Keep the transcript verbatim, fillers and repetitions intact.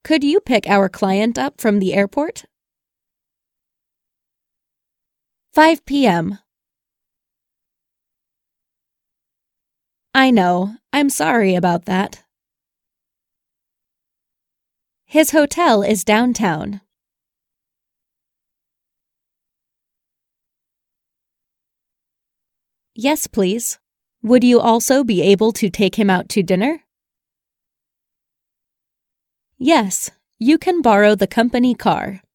Could you pick our client up from the airport? five p.m. I know. I'm sorry about that. His hotel is downtown. Yes, please. Would you also be able to take him out to dinner? Yes, you can borrow the company car.